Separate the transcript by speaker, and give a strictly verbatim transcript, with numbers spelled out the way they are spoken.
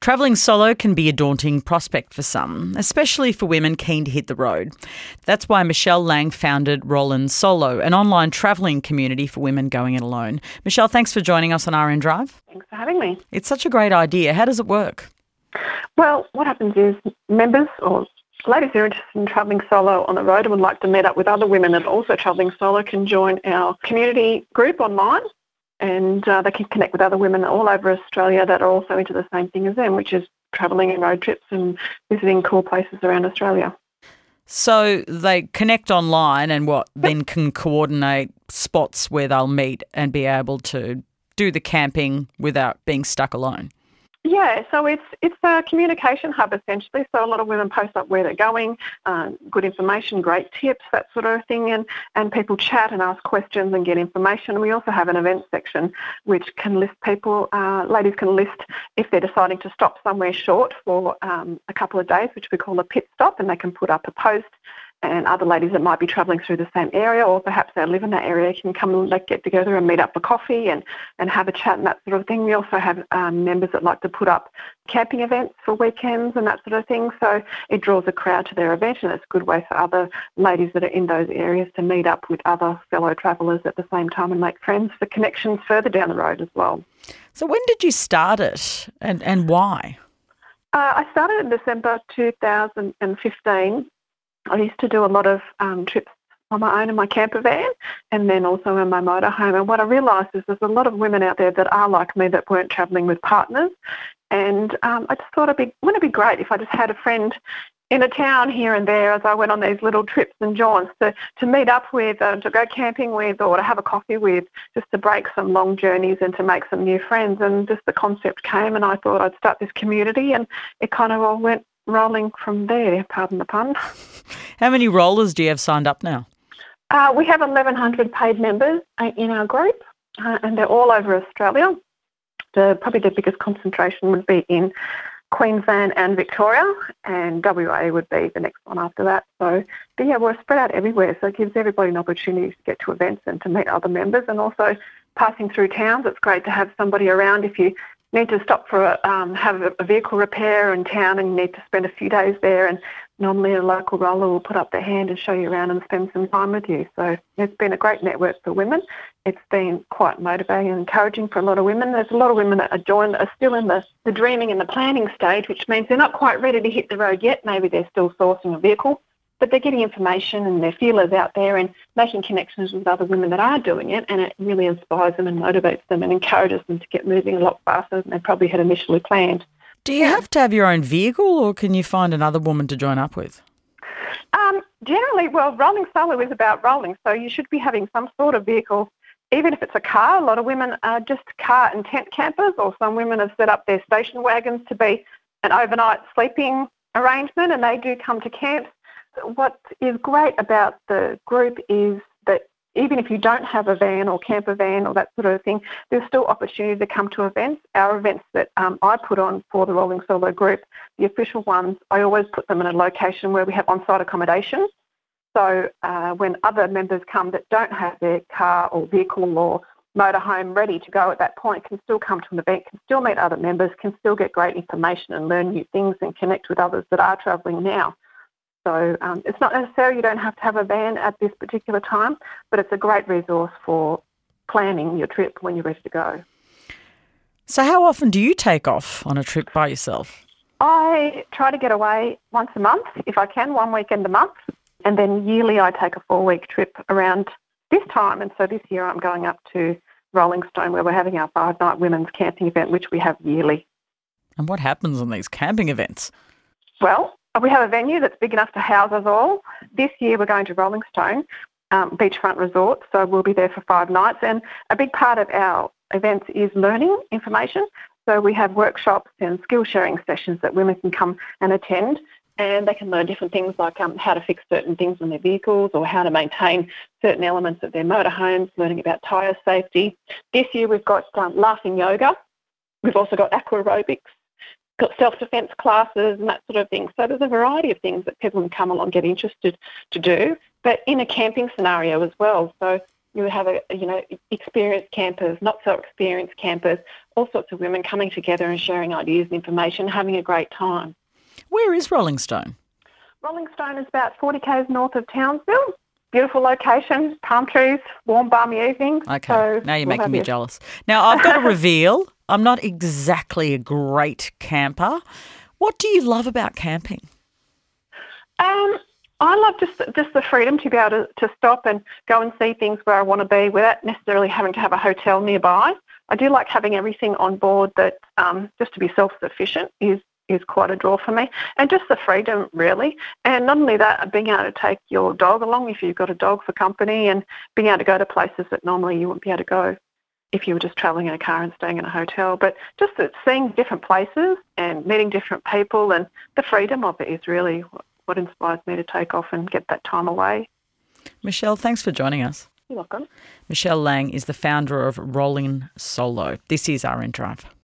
Speaker 1: Travelling solo can be a daunting prospect for some, especially for women keen to hit the road. That's why Michelle Lang founded Rollin' Solo, an online travelling community for women going it alone. Michelle, thanks for joining us on R N Drive.
Speaker 2: Thanks for having me.
Speaker 1: It's such a great idea. How does it work?
Speaker 2: Well, what happens is members or ladies who are interested in travelling solo on the road and would like to meet up with other women that are also travelling solo can join our community group online, and uh, they can connect with other women all over Australia that are also into the same thing as them, which is travelling and road trips and visiting cool places around Australia.
Speaker 1: So they connect online and what, then can coordinate spots where they'll meet and be able to do the camping without being stuck alone?
Speaker 2: Yeah, so it's it's a communication hub essentially. So a lot of women post up where they're going, um, good information, great tips, that sort of thing, and, and people chat and ask questions and get information. And we also have an events section which can list people, uh, ladies can list if they're deciding to stop somewhere short for um, a couple of days, which we call a pit stop, and they can put up a post. And other ladies that might be travelling through the same area, or perhaps they live in that area, can come and like, get together and meet up for coffee and, and have a chat and that sort of thing. We also have um, members that like to put up camping events for weekends and that sort of thing. So it draws a crowd to their event, and it's a good way for other ladies that are in those areas to meet up with other fellow travellers at the same time and make friends for connections further down the road as well.
Speaker 1: So when did you start it and, and why?
Speaker 2: Uh, I started in December two thousand fifteen. I used to do a lot of um, trips on my own in my camper van and then also in my motorhome. And what I realised is there's a lot of women out there that are like me that weren't travelling with partners. And um, I just thought it'd be, wouldn't it be great if I just had a friend in a town here and there as I went on these little trips and jaunts to, to meet up with, uh, to go camping with, or to have a coffee with, just to break some long journeys and to make some new friends. And just the concept came, and I thought I'd start this community, and it kind of all went rolling from there, pardon the pun.
Speaker 1: How many rollers do you have signed up now?
Speaker 2: Uh, we have eleven hundred paid members in our group, uh, and they're all over Australia. The, probably the biggest concentration would be in Queensland and Victoria, and W A would be the next one after that. So, but yeah, we're spread out everywhere, so it gives everybody an opportunity to get to events and to meet other members, and also passing through towns. It's great to have somebody around if you need to stop for a, um, have a, a vehicle repair in town and you need to spend a few days there, and normally a local roller will put up their hand and show you around and spend some time with you. So it's been a great network for women. It's been quite motivating and encouraging for a lot of women. There's a lot of women that are joined are still in the, the dreaming and the planning stage, which means they're not quite ready to hit the road yet. Maybe they're still sourcing a vehicle, but they're getting information and their feelers out there and making connections with other women that are doing it, and it really inspires them and motivates them and encourages them to get moving a lot faster than they probably had initially planned.
Speaker 1: Do you have to have your own vehicle, or can you find another woman to join up with?
Speaker 2: Um, generally, well, rolling solo is about rolling, so you should be having some sort of vehicle, even if it's a car. A lot of women are just car and tent campers, or some women have set up their station wagons to be an overnight sleeping arrangement, and they do come to camps. What is great about the group is that even if you don't have a van or camper van or that sort of thing, there's still opportunity to come to events. Our events that um, I put on for the Rolling Solo group, the official ones, I always put them in a location where we have on-site accommodation. So uh, when other members come that don't have their car or vehicle or motorhome ready to go at that point, can still come to an event, can still meet other members, can still get great information and learn new things and connect with others that are travelling now. So um, it's not necessary, you don't have to have a van at this particular time, but it's a great resource for planning your trip when you're ready to go.
Speaker 1: So how often do you take off on a trip by yourself?
Speaker 2: I try to get away once a month, if I can, one weekend a month, and then yearly I take a four-week trip around this time. And so this year I'm going up to Rolling Stone, where we're having our five-night women's camping event, which we have yearly.
Speaker 1: And what happens on these camping events?
Speaker 2: Well, we have a venue that's big enough to house us all. This year we're going to Rolling Stone um, Beachfront Resort, so we'll be there for five nights. And a big part of our events is learning information. So we have workshops and skill sharing sessions that women can come and attend, and they can learn different things like um, how to fix certain things on their vehicles or how to maintain certain elements of their motorhomes, learning about tyre safety. This year we've got um, laughing yoga. We've also got aqua aerobics, got self-defence classes and that sort of thing. So there's a variety of things that people can come along and get interested to do, but in a camping scenario as well. So you have, a, you know, experienced campers, not so experienced campers, all sorts of women coming together and sharing ideas and information, having a great time.
Speaker 1: Where is Rolling Stone?
Speaker 2: Rolling Stone is about forty k's north of Townsville. Beautiful location, palm trees, warm, balmy evenings.
Speaker 1: Okay,
Speaker 2: so
Speaker 1: now you're
Speaker 2: we'll
Speaker 1: making me
Speaker 2: you.
Speaker 1: jealous. Now, I've got to reveal, I'm not exactly a great camper. What do you love about camping?
Speaker 2: Um, I love just just the freedom to be able to, to stop and go and see things where I want to be without necessarily having to have a hotel nearby. I do like having everything on board that um, just to be self-sufficient is is quite a draw for me, and just the freedom really. And not only that, being able to take your dog along if you've got a dog for company, and being able to go to places that normally you wouldn't be able to go if you were just travelling in a car and staying in a hotel. But just that seeing different places and meeting different people and the freedom of it is really what inspires me to take off and get that time away.
Speaker 1: Michelle, thanks for joining us.
Speaker 2: You're welcome.
Speaker 1: Michelle Lang is the founder of Rolling Solo. This is R N Drive.